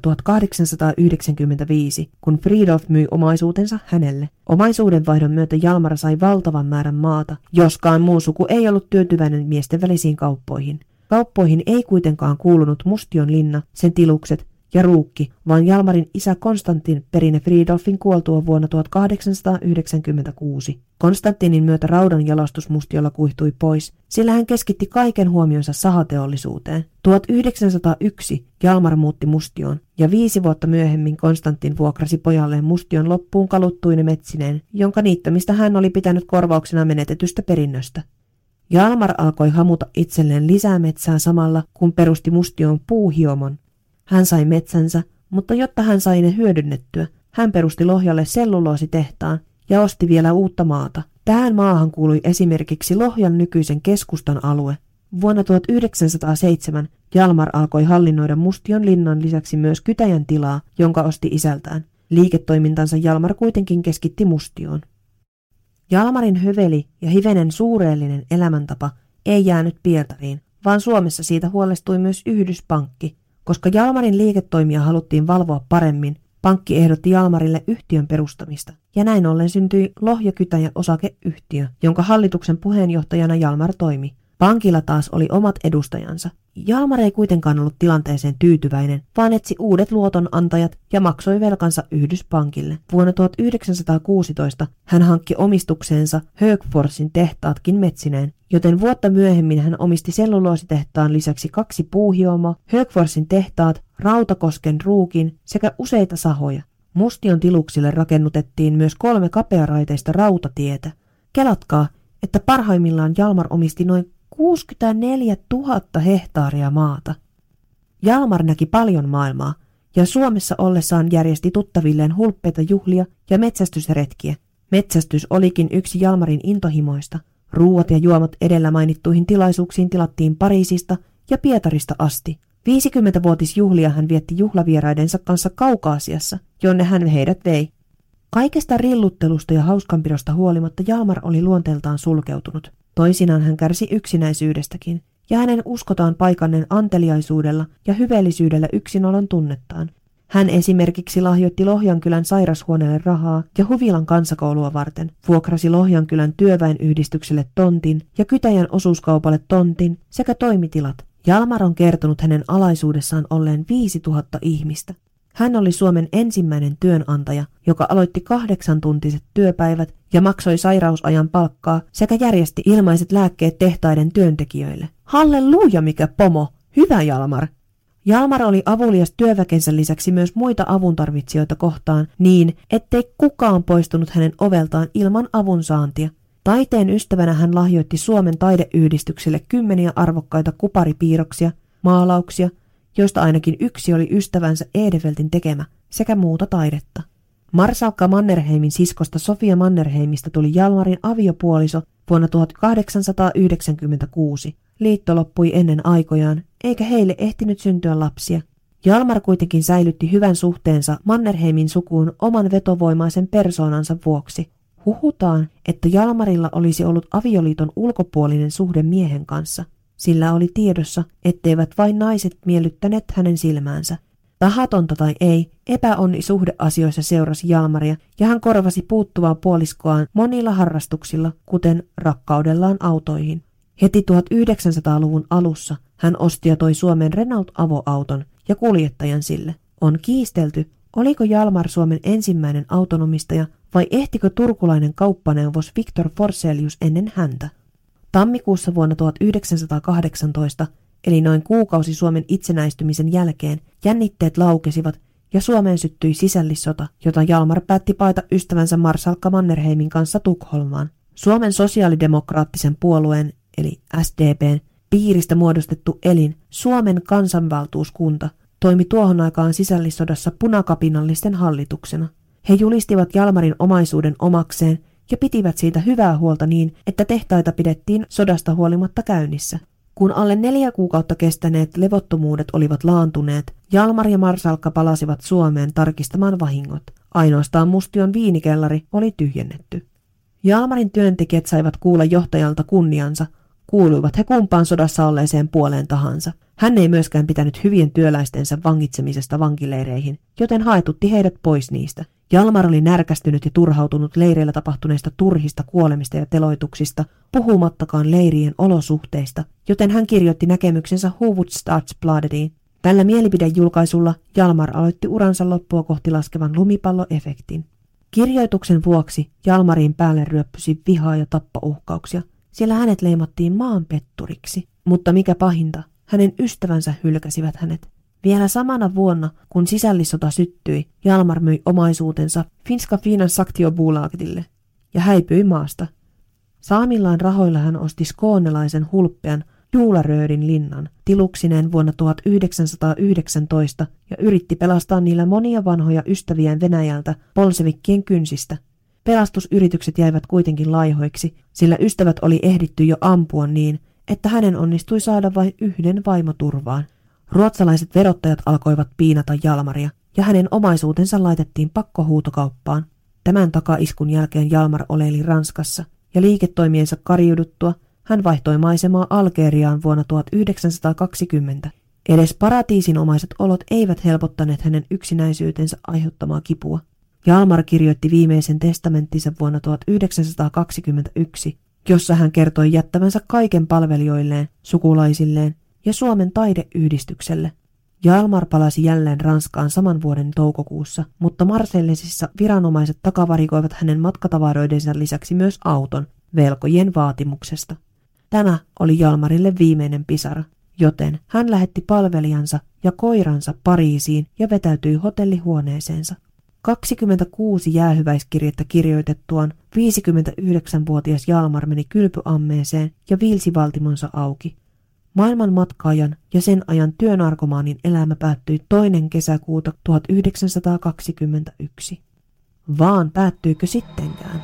tuhatkahdeksansataayhdeksänkymmentäviisi, kun Fridolf myi omaisuutensa hänelle. Omaisuudenvaihdon myötä Hjalmar sai valtavan määrän maata, joskaan muu suku ei ollut tyytyväinen miesten välisiin kauppoihin. Kauppoihin ei kuitenkaan kuulunut Mustion linna, sen tilukset ja ruukki, vaan Hjalmarin isä Konstantin perinne Fridolfin kuoltua vuonna tuhatkahdeksansataayhdeksänkymmentäkuusi. Konstantinin myötä raudan jalostus Mustiolla kuihtui pois, sillä hän keskitti kaiken huomionsa sahateollisuuteen. tuhatyhdeksänsataayksi Hjalmar muutti Mustioon, ja viisi vuotta myöhemmin Konstantin vuokrasi pojalleen Mustion loppuun kaluttuine metsineen, jonka niittämistä hän oli pitänyt korvauksena menetetystä perinnöstä. Hjalmar alkoi hamuta itselleen lisää metsää samalla, kun perusti Mustion puuhiomon. Hän sai metsänsä, mutta jotta hän sai ne hyödynnettyä, hän perusti Lohjalle selluloositehtaan ja osti vielä uutta maata. Tähän maahan kuului esimerkiksi Lohjan nykyisen keskustan alue. Vuonna tuhatyhdeksänsataaseitsemän Hjalmar alkoi hallinnoida Mustion linnan lisäksi myös Kytäjän tilaa, jonka osti isältään. Liiketoimintansa Hjalmar kuitenkin keskitti Mustioon. Hjalmarin höveli ja hivenen suureellinen elämäntapa ei jäänyt Pietariin, vaan Suomessa siitä huolestui myös Yhdyspankki. Koska Hjalmarin liiketoimia haluttiin valvoa paremmin, pankki ehdotti Hjalmarille yhtiön perustamista, ja näin ollen syntyi Lohja-Kytäjä osakeyhtiö, jonka hallituksen puheenjohtajana Hjalmar toimi. Pankilla taas oli omat edustajansa. Hjalmar ei kuitenkaan ollut tilanteeseen tyytyväinen, vaan etsi uudet luotonantajat ja maksoi velkansa Yhdyspankille. Vuonna tuhatyhdeksänsataakuusitoista hän hankki omistukseensa Högforsin tehtaatkin metsineen, joten vuotta myöhemmin hän omisti selluloositehtaan lisäksi kaksi puuhiomoa, Högforsin tehtaat, Rautakosken ruukin sekä useita sahoja. Mustion tiluksille rakennutettiin myös kolme kapearaiteista rautatietä. Kelatkaa, että parhaimmillaan Hjalmar omisti noin kuusikymmentäneljätuhatta hehtaaria maata. Hjalmar näki paljon maailmaa, ja Suomessa ollessaan järjesti tuttavilleen hulppeita juhlia ja metsästysretkiä. Metsästys olikin yksi Hjalmarin intohimoista. Ruuat ja juomat edellä mainittuihin tilaisuuksiin tilattiin Pariisista ja Pietarista asti. viisikymmentävuotisjuhlia hän vietti juhlavieraidensa kanssa Kaukaasiassa, jonne hän heidät vei. Kaikesta rilluttelusta ja hauskanpidosta huolimatta Hjalmar oli luonteeltaan sulkeutunut. Toisinaan hän kärsi yksinäisyydestäkin, ja hänen uskotaan paikanneen anteliaisuudella ja hyveellisyydellä yksinolon tunnettaan. Hän esimerkiksi lahjoitti Lohjankylän sairashuoneelle rahaa ja Huvilan kansakoulua varten, vuokrasi Lohjankylän työväenyhdistykselle tontin ja Kytäjän osuuskaupalle tontin sekä toimitilat. Hjalmar on kertonut hänen alaisuudessaan olleen viisituhatta ihmistä. Hän oli Suomen ensimmäinen työnantaja, joka aloitti kahdeksantuntiset työpäivät ja maksoi sairausajan palkkaa sekä järjesti ilmaiset lääkkeet tehtaiden työntekijöille. Halleluja, mikä pomo! Hyvä Hjalmar! Hjalmar oli avulias työväkensä lisäksi myös muita avuntarvitsijoita kohtaan niin, ettei kukaan poistunut hänen oveltaan ilman avunsaantia. Taiteen ystävänä hän lahjoitti Suomen taideyhdistykselle kymmeniä arvokkaita kuparipiirroksia, maalauksia, joista ainakin yksi oli ystävänsä Edefeltin tekemä, sekä muuta taidetta. Marsalkka Mannerheimin siskosta Sofia Mannerheimista tuli Hjalmarin aviopuoliso vuonna tuhatkahdeksansataayhdeksänkymmentäkuusi. Liitto loppui ennen aikojaan, eikä heille ehtinyt syntyä lapsia. Hjalmar kuitenkin säilytti hyvän suhteensa Mannerheimin sukuun oman vetovoimaisen persoonansa vuoksi. Huhutaan, että Jalmarilla olisi ollut avioliiton ulkopuolinen suhde miehen kanssa. Sillä oli tiedossa, etteivät vain naiset miellyttäneet hänen silmäänsä. Tahatonta tai ei, epäonni suhdeasioissa seurasi Jalmaria ja hän korvasi puuttuvaa puoliskoaan monilla harrastuksilla, kuten rakkaudellaan autoihin. Heti tuhatyhdeksänsataaluvun alussa hän osti ja toi Suomeen Renault-avoauton ja kuljettajan sille. On kiistelty, oliko Jalmar Suomen ensimmäinen autonomistaja vai ehtikö turkulainen kauppaneuvos Victor Forselius ennen häntä. Tammikuussa vuonna tuhatyhdeksänsataakahdeksantoista, eli noin kuukausi Suomen itsenäistymisen jälkeen, jännitteet laukesivat ja Suomeen syttyi sisällissota, jota Jalmar päätti paeta ystävänsä marsalkka Mannerheimin kanssa Tukholmaan. Suomen sosiaalidemokraattisen puolueen, eli S D P:n, piiristä muodostettu elin, Suomen kansanvaltuuskunta, toimi tuohon aikaan sisällissodassa punakapinallisten hallituksena. He julistivat Jalmarin omaisuuden omakseen ja pitivät siitä hyvää huolta niin, että tehtaita pidettiin sodasta huolimatta käynnissä. Kun alle neljä kuukautta kestäneet levottomuudet olivat laantuneet, Jalmar ja marsalkka palasivat Suomeen tarkistamaan vahingot. Ainoastaan Mustion viinikellari oli tyhjennetty. Jalmarin työntekijät saivat kuulla johtajalta kunniansa, kuuluivat he kumpaan sodassa olleeseen puoleen tahansa. Hän ei myöskään pitänyt hyvien työläistensä vangitsemisesta vankileireihin, joten haetutti heidät pois niistä. Jalmar oli närkästynyt ja turhautunut leireillä tapahtuneista turhista kuolemista ja teloituksista, puhumattakaan leirien olosuhteista, joten hän kirjoitti näkemyksensä Hufvudstadsbladetiin. Tällä mielipidejulkaisulla Jalmar aloitti uransa loppua kohti laskevan lumipalloefektin. Kirjoituksen vuoksi Jalmarin päälle ryöppysi vihaa ja tappouhkauksia, sillä hänet leimattiin maanpetturiksi. Mutta mikä pahinta, hänen ystävänsä hylkäsivät hänet. Vielä samana vuonna, kun sisällissota syttyi, Jalmar myi omaisuutensa Finska Finansaktiobolagille ja häipyi maasta. Saamillaan rahoilla hän osti skoonelaisen hulppean Juularöörin linnan tiluksineen vuonna tuhatyhdeksänsataayhdeksäntoista ja yritti pelastaa niillä monia vanhoja ystäviään Venäjältä bolsevikkien kynsistä. Pelastusyritykset jäivät kuitenkin laihoiksi, sillä ystävät oli ehditty jo ampua niin, että hänen onnistui saada vain yhden vaimoturvaan. Ruotsalaiset verottajat alkoivat piinata Jalmaria ja hänen omaisuutensa laitettiin pakkohuutokauppaan. Tämän takaiskun jälkeen Jalmar oleili Ranskassa ja liiketoimiensa karjuduttua hän vaihtoi maisemaa Algeriaan vuonna tuhatyhdeksänsataakaksikymmentä. Edes paratiisinomaiset olot eivät helpottaneet hänen yksinäisyytensä aiheuttamaa kipua. Jalmar kirjoitti viimeisen testamenttinsa vuonna tuhatyhdeksänsataakaksikymmentäyksi, jossa hän kertoi jättävänsä kaiken palvelijoilleen, sukulaisilleen ja Suomen taideyhdistykselle. Jalmar palasi jälleen Ranskaan saman vuoden toukokuussa, mutta Marseillesissa viranomaiset takavarikoivat hänen matkatavaroidensa lisäksi myös auton velkojien vaatimuksesta. Tämä oli Jalmarille viimeinen pisara, joten hän lähetti palvelijansa ja koiransa Pariisiin ja vetäytyi hotellihuoneeseensa. kaksikymmentäkuusi jäähyväiskirjettä kirjoitettuaan viisikymmentäyhdeksänvuotias Jalmar meni kylpyammeeseen ja viilsi valtimonsa auki. Maailman matkaajan ja sen ajan työnarkomaanin elämä päättyi toinen kesäkuuta tuhatyhdeksänsataakaksikymmentäyksi. Vaan päättyykö sittenkään?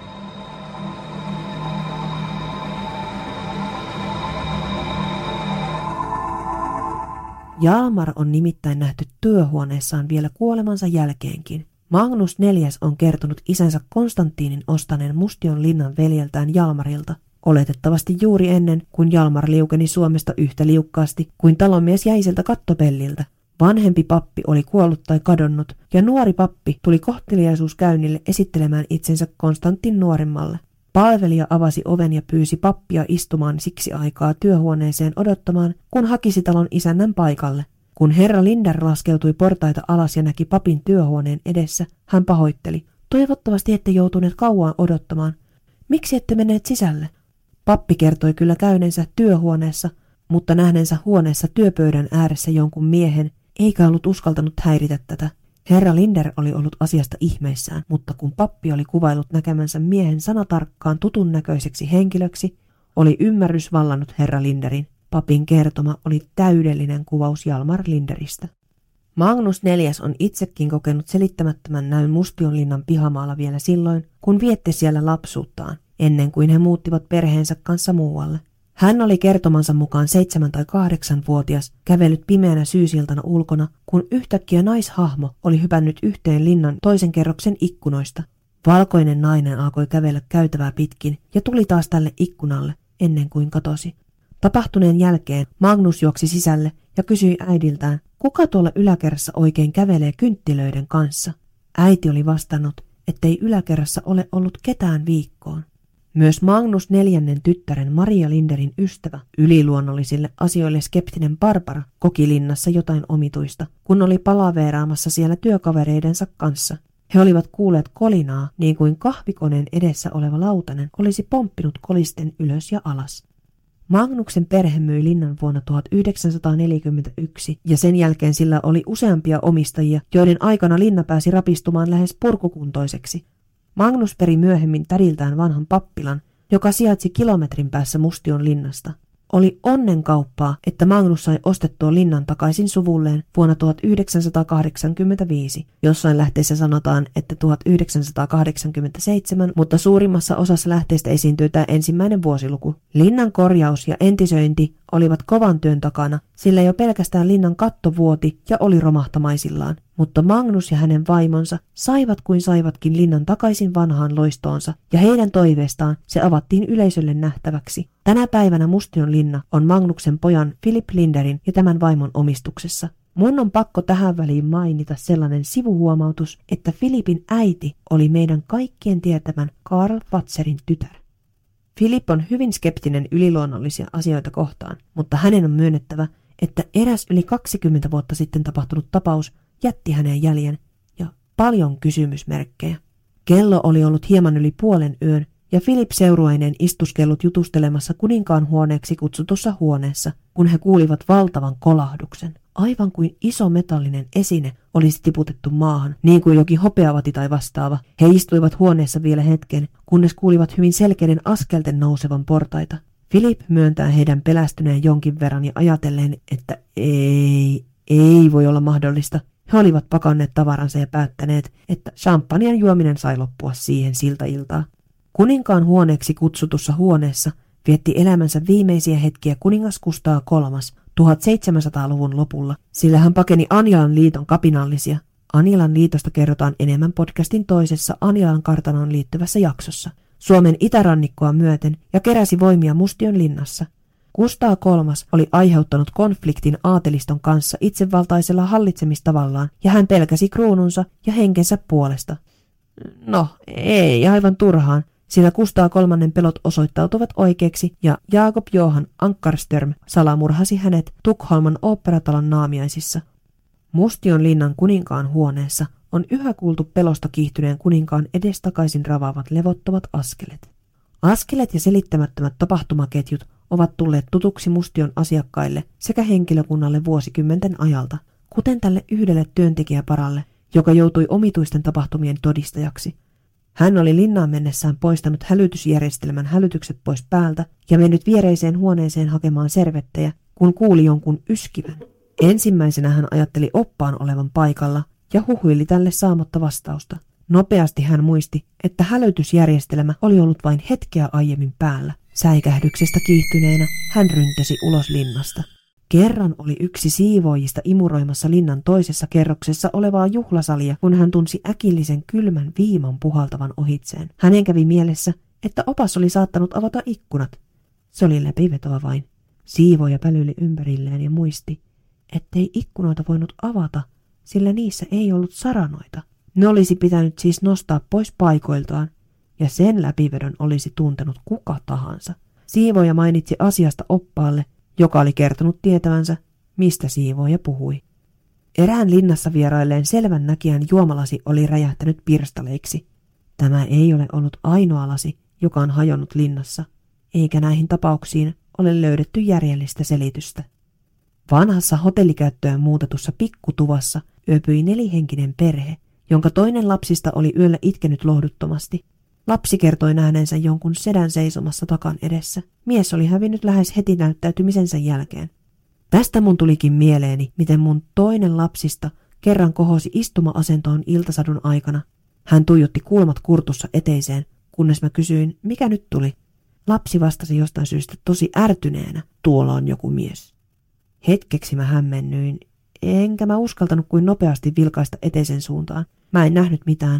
Jalmar on nimittäin nähty työhuoneessaan vielä kuolemansa jälkeenkin. Magnus neljäs on kertonut isänsä Konstantinin ostaneen Mustion linnan veljeltään Jalmarilta, oletettavasti juuri ennen kuin Jalmar liukeni Suomesta yhtä liukkaasti kuin talonmies jäi sieltä kattopelliltä. Vanhempi pappi oli kuollut tai kadonnut, ja nuori pappi tuli kohteliaisuuskäynnille esittelemään itsensä Konstantin nuorimmalle. Palvelija avasi oven ja pyysi pappia istumaan siksi aikaa työhuoneeseen odottamaan, kun hakisi talon isännän paikalle. Kun herra Linder laskeutui portaita alas ja näki papin työhuoneen edessä, hän pahoitteli. Toivottavasti ette joutuneet kauan odottamaan. Miksi ette menneet sisälle? Pappi kertoi kyllä käyneensä työhuoneessa, mutta nähneensä huoneessa työpöydän ääressä jonkun miehen, eikä ollut uskaltanut häiritä tätä. Herra Linder oli ollut asiasta ihmeissään, mutta kun pappi oli kuvaillut näkemänsä miehen sanatarkkaan tutun näköiseksi henkilöksi, oli ymmärrys vallannut herra Linderin. Papin kertoma oli täydellinen kuvaus Jalmar Linderistä. Magnus neljäs on itsekin kokenut selittämättömän näyn Mustionlinnan pihamaalla vielä silloin, kun viette siellä lapsuuttaan, ennen kuin he muuttivat perheensä kanssa muualle. Hän oli kertomansa mukaan seitsemän- tai kahdeksanvuotias, kävellyt pimeänä syysiltana ulkona, kun yhtäkkiä naishahmo oli hypännyt yhteen linnan toisen kerroksen ikkunoista. Valkoinen nainen alkoi kävellä käytävää pitkin ja tuli taas tälle ikkunalle ennen kuin katosi. Tapahtuneen jälkeen Magnus juoksi sisälle ja kysyi äidiltään, kuka tuolla yläkerrassa oikein kävelee kynttilöiden kanssa. Äiti oli vastannut, ettei yläkerrassa ole ollut ketään viikkoon. Myös Magnus neljännen tyttären Maria Linderin ystävä, yliluonnollisille asioille skeptinen Barbara, koki linnassa jotain omituista, kun oli palaveeraamassa siellä työkavereidensa kanssa. He olivat kuulleet kolinaa niin kuin kahvikoneen edessä oleva lautanen olisi pomppinut kolisten ylös ja alas. Magnuksen perhe myi linnan vuonna tuhatyhdeksänsataaneljäkymmentäyksi ja sen jälkeen sillä oli useampia omistajia, joiden aikana linna pääsi rapistumaan lähes purkukuntoiseksi. Magnus peri myöhemmin tädiltään vanhan pappilan, joka sijaitsi kilometrin päässä Mustion linnasta. Oli onnenkauppaa, että Magnus sai ostettua linnan takaisin suvulleen vuonna tuhatyhdeksänsataakahdeksankymmentäviisi. Jossain lähteessä sanotaan, että tuhatyhdeksänsataakahdeksankymmentäseitsemän, mutta suurimmassa osassa lähteistä esiintyy tämä ensimmäinen vuosiluku. Linnan korjaus ja entisöinti olivat kovan työn takana, sillä jo pelkästään linnan katto vuoti ja oli romahtamaisillaan. Mutta Magnus ja hänen vaimonsa saivat kuin saivatkin linnan takaisin vanhaan loistoonsa, ja heidän toiveestaan se avattiin yleisölle nähtäväksi. Tänä päivänä Mustion linna on Magnuksen pojan Philip Linderin ja tämän vaimon omistuksessa. Mun on pakko tähän väliin mainita sellainen sivuhuomautus, että Philipin äiti oli meidän kaikkien tietämän Karl Fatzerin tytär. Philip on hyvin skeptinen yliluonnollisia asioita kohtaan, mutta hänen on myönnettävä, että eräs yli kaksikymmentä vuotta sitten tapahtunut tapaus jätti häneen jäljen ja paljon kysymysmerkkejä. Kello oli ollut hieman yli puolen yön ja Philip seurueineen istuskellut jutustelemassa kuninkaan huoneeksi kutsutussa huoneessa, kun he kuulivat valtavan kolahduksen. Aivan kuin iso metallinen esine olisi tiputettu maahan, niin kuin jokin hopeavati tai vastaava. He istuivat huoneessa vielä hetken, kunnes kuulivat hyvin selkeiden askelten nousevan portaita. Philip myöntää heidän pelästyneen jonkin verran ja ajatelleen, että ei, ei voi olla mahdollista. He olivat pakanneet tavaransa ja päättäneet, että champagnen juominen sai loppua siihen siltä iltaa. Kuninkaan huoneeksi kutsutussa huoneessa vietti elämänsä viimeisiä hetkiä kuningas Kustaa kolmas tuhatseitsemänsataaluvun lopulla, sillä hän pakeni Anjalan liiton kapinallisia. Anjalan liitosta kerrotaan enemmän podcastin toisessa Anjalan kartanoon liittyvässä jaksossa. Suomen itärannikkoa myöten ja keräsi voimia Mustion linnassa. Kustaa kolmas oli aiheuttanut konfliktin aateliston kanssa itsevaltaisella hallitsemistavallaan ja hän pelkäsi kruununsa ja henkensä puolesta. No, ei aivan turhaan, sillä Kustaa kolmannen pelot osoittautuvat oikeiksi ja Jakob Johan Ankarström salamurhasi hänet Tukholman oopperatalon naamiaisissa. Mustion linnan kuninkaan huoneessa on yhä kuultu pelosta kiihtyneen kuninkaan edestakaisin ravaavat levottomat askelet. Askelet ja selittämättömät tapahtumaketjut ovat tulleet tutuksi Mustion asiakkaille sekä henkilökunnalle vuosikymmenten ajalta, kuten tälle yhdelle työntekijäparalle, joka joutui omituisten tapahtumien todistajaksi. Hän oli linnaan mennessään poistanut hälytysjärjestelmän hälytykset pois päältä ja mennyt viereiseen huoneeseen hakemaan servettejä, kun kuuli jonkun yskivän. Ensimmäisenä hän ajatteli oppaan olevan paikalla ja huhuili tälle saamatta vastausta. Nopeasti hän muisti, että hälytysjärjestelmä oli ollut vain hetkeä aiemmin päällä. Säikähdyksestä kiihtyneenä hän ryntäsi ulos linnasta. Kerran oli yksi siivoojista imuroimassa linnan toisessa kerroksessa olevaa juhlasalia, kun hän tunsi äkillisen kylmän viiman puhaltavan ohitseen. Hänen kävi mielessä, että opas oli saattanut avata ikkunat. Se oli läpivetoa vain. Siivooja pälyili ympärilleen ja muisti, ettei ikkunoita voinut avata, sillä niissä ei ollut saranoita. Ne olisi pitänyt siis nostaa pois paikoiltaan, ja sen läpivedon olisi tuntenut kuka tahansa. Siivooja mainitsi asiasta oppaalle, joka oli kertonut tietävänsä, mistä siivooja puhui. Erään linnassa vierailleen selvän näkijän juomalasi oli räjähtänyt pirstaleiksi. Tämä ei ole ollut ainoa lasi, joka on hajonnut linnassa, eikä näihin tapauksiin ole löydetty järjellistä selitystä. Vanhassa hotellikäyttöön muutetussa pikkutuvassa yöpyi nelihenkinen perhe, jonka toinen lapsista oli yöllä itkenyt lohduttomasti. Lapsi kertoi nähneensä jonkun sedän seisomassa takan edessä. Mies oli hävinnyt lähes heti näyttäytymisensä jälkeen. Tästä mun tulikin mieleeni, miten mun toinen lapsista kerran kohosi istuma-asentoon iltasadun aikana. Hän tuijotti kulmat kurtussa eteiseen, kunnes mä kysyin, mikä nyt tuli. Lapsi vastasi jostain syystä tosi ärtyneenä, tuolla on joku mies. Hetkeksi mä hämmennyin, enkä mä uskaltanut kuin nopeasti vilkaista eteisen suuntaan. Mä en nähnyt mitään,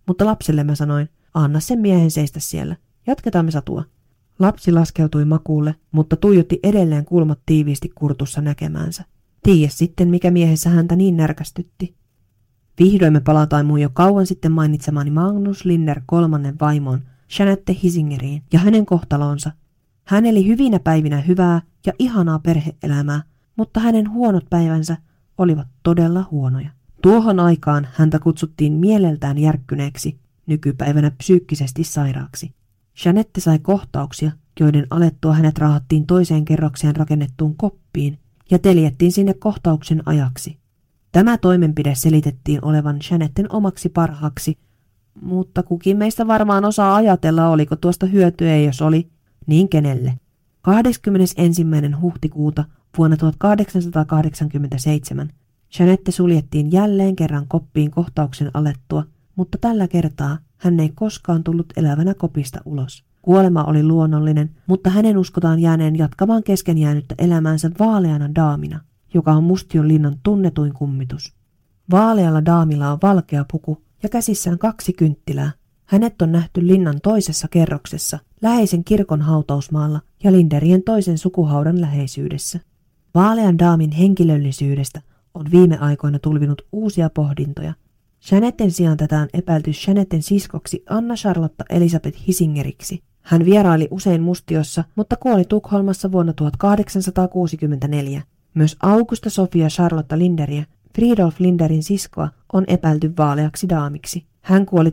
mutta lapselle mä sanoin, anna sen miehen seistä siellä. Jatketaan me satua. Lapsi laskeutui makuulle, mutta tuijotti edelleen kulmat tiiviisti kurtussa näkemäänsä. Ties sitten, mikä miehessä häntä niin närkästytti. Vihdoin me palataan mun jo kauan sitten mainitsemani Magnus Linder kolmannen vaimoon, Jeanette Hisingeriin ja hänen kohtalonsa. Hän eli hyvinä päivinä hyvää ja ihanaa perhe-elämää, mutta hänen huonot päivänsä olivat todella huonoja. Tuohon aikaan häntä kutsuttiin mieleltään järkkyneeksi, nykypäivänä psyykkisesti sairaaksi. Jeanette sai kohtauksia, joiden alettua hänet raahattiin toiseen kerrokseen rakennettuun koppiin ja teljettiin sinne kohtauksen ajaksi. Tämä toimenpide selitettiin olevan Jeanetten omaksi parhaaksi, mutta kukin meistä varmaan osaa ajatella, oliko tuosta hyötyä, jos oli, niin kenelle. kahdeskymmenesensimmäinen huhtikuuta vuonna tuhatkahdeksansataakahdeksankymmentäseitsemän Jeanette suljettiin jälleen kerran koppiin kohtauksen alettua, mutta tällä kertaa hän ei koskaan tullut elävänä kopista ulos. Kuolema oli luonnollinen, mutta hänen uskotaan jääneen jatkamaan kesken jäänyttä elämäänsä vaaleana daamina, joka on Mustion linnan tunnetuin kummitus. Vaalealla daamilla on valkea puku ja käsissään kaksi kynttilää. Hänet on nähty linnan toisessa kerroksessa, läheisen kirkon hautausmaalla ja Linderien toisen sukuhaudan läheisyydessä. Vaalean daamin henkilöllisyydestä on viime aikoina tulvinut uusia pohdintoja. Jeanetten sijaan tätä on epäilty Jeanetten siskoksi Anna Charlotta Elisabeth Hisingeriksi. Hän vieraili usein Mustiossa, mutta kuoli Tukholmassa vuonna tuhatkahdeksansataakuusikymmentäneljä. Myös Augusta Sofia Charlotta Linderiä, Fridolf Linderin siskoa, on epäilty vaaleaksi daamiksi. Hän kuoli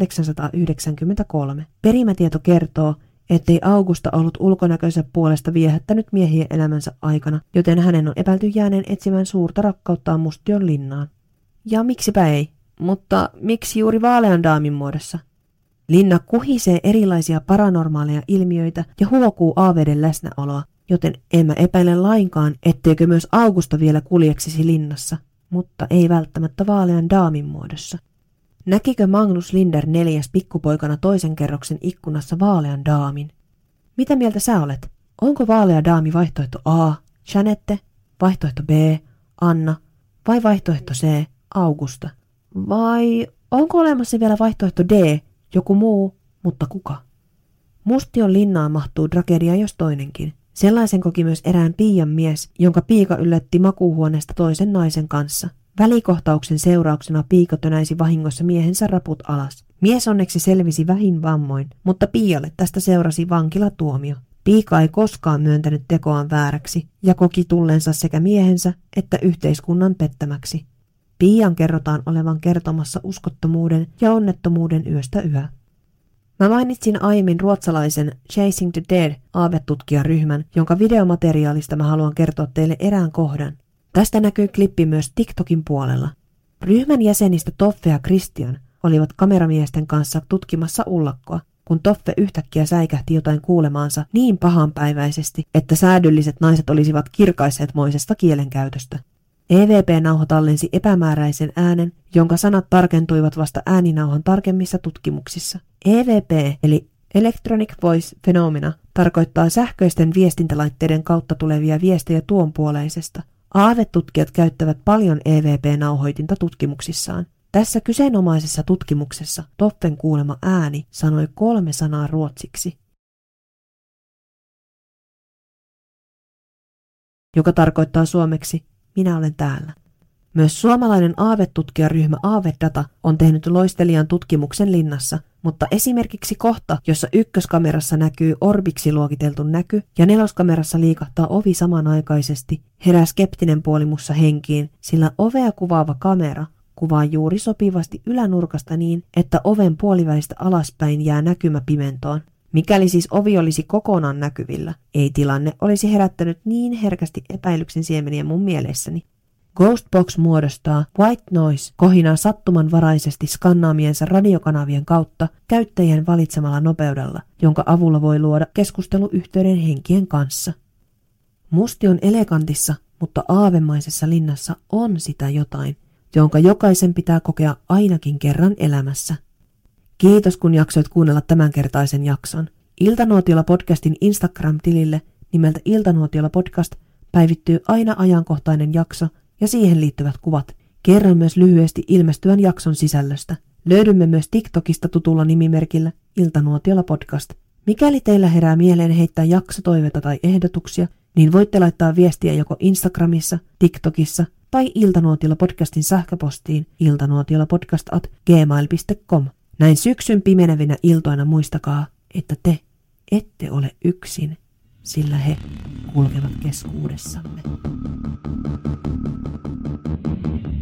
tuhatkahdeksansataayhdeksänkymmentäkolme. Perimätieto kertoo, ettei Augusta ollut ulkonäkönsä puolesta viehättänyt miehiä elämänsä aikana, joten hänen on epäilty jääneen etsimään suurta rakkauttaan Mustion linnaan. Ja miksipä ei, mutta miksi juuri vaalean daamin muodossa? Linna kuhisee erilaisia paranormaaleja ilmiöitä ja huokuu aaveiden läsnäoloa, joten en mä epäile lainkaan, etteikö myös Augusta vielä kuljeksisi linnassa, mutta ei välttämättä vaalean daamin muodossa. Näkikö Magnus Linder neljäs pikkupoikana toisen kerroksen ikkunassa vaalean daamin? Mitä mieltä sä olet? Onko vaalea daami vaihtoehto A, Jeanette, vaihtoehto B, Anna, vai vaihtoehto C, Augusta? Vai onko olemassa vielä vaihtoehto D, joku muu, mutta kuka? Mustion linnaan mahtuu tragedia jos toinenkin. Sellaisen koki myös erään piian mies, jonka piika yllätti makuuhuoneesta toisen naisen kanssa. Välikohtauksen seurauksena piika tönäisi vahingossa miehensä raput alas. Mies onneksi selvisi vähin vammoin, mutta piialle tästä seurasi vankilatuomio. Piika ei koskaan myöntänyt tekoaan vääräksi ja koki tulleensa sekä miehensä että yhteiskunnan pettämäksi. Piian kerrotaan olevan kertomassa uskottomuuden ja onnettomuuden yöstä yhä. Mä mainitsin aiemmin ruotsalaisen Chasing the Dead-aavetutkijaryhmän, jonka videomateriaalista mä haluan kertoa teille erään kohdan. Tästä näkyy klippi myös TikTokin puolella. Ryhmän jäsenistä Toffe ja Christian olivat kameramiesten kanssa tutkimassa ullakkoa, kun Toffe yhtäkkiä säikähti jotain kuulemaansa niin pahanpäiväisesti, että säädylliset naiset olisivat kirkaisseet moisesta kielenkäytöstä. E V P-nauha tallensi epämääräisen äänen, jonka sanat tarkentuivat vasta ääninauhan tarkemmissa tutkimuksissa. E V P eli Electronic Voice Phenomena tarkoittaa sähköisten viestintälaitteiden kautta tulevia viestejä tuonpuoleisesta. Aavetutkijat käyttävät paljon E V P-nauhoitinta tutkimuksissaan. Tässä kyseenomaisessa tutkimuksessa Toffen kuulema ääni sanoi kolme sanaa ruotsiksi, joka tarkoittaa suomeksi minä olen täällä. Myös suomalainen aavetutkijaryhmä Aavedata on tehnyt loistelijan tutkimuksen linnassa, mutta esimerkiksi kohta, jossa ykköskamerassa näkyy orbiksi luokiteltu näky ja neloskamerassa liikahtaa ovi samanaikaisesti, herää skeptinen puoli mussa henkiin, sillä ovea kuvaava kamera kuvaa juuri sopivasti ylänurkasta niin, että oven puolivälistä alaspäin jää näkymä pimentoon. Mikäli siis ovi olisi kokonaan näkyvillä, ei tilanne olisi herättänyt niin herkästi epäilyksen siemeniä mun mielessäni. Ghostbox muodostaa white noise kohinaa sattumanvaraisesti skannaamiensa radiokanavien kautta käyttäjien valitsemalla nopeudella, jonka avulla voi luoda keskusteluyhteyden henkien kanssa. Mustion elegantissa, mutta aavemaisessa linnassa on sitä jotain, jonka jokaisen pitää kokea ainakin kerran elämässä. Kiitos kun jaksoit kuunnella tämänkertaisen jakson. Iltanuotiolla podcastin Instagram-tilille nimeltä Iltanuotiolla podcast päivittyy aina ajankohtainen jakso ja siihen liittyvät kuvat. Kerron myös lyhyesti ilmestyvän jakson sisällöstä. Löydymme myös TikTokista tutulla nimimerkillä Iltanuotiolla podcast. Mikäli teillä herää mieleen heittää jaksotoiveita tai ehdotuksia, niin voitte laittaa viestiä joko Instagramissa, TikTokissa tai Iltanuotiolla podcastin sähköpostiin iltanuotiolapodcast at gmail piste com. Näin syksyn pimenevinä iltoina muistakaa, että te ette ole yksin, sillä he kulkevat keskuudessamme.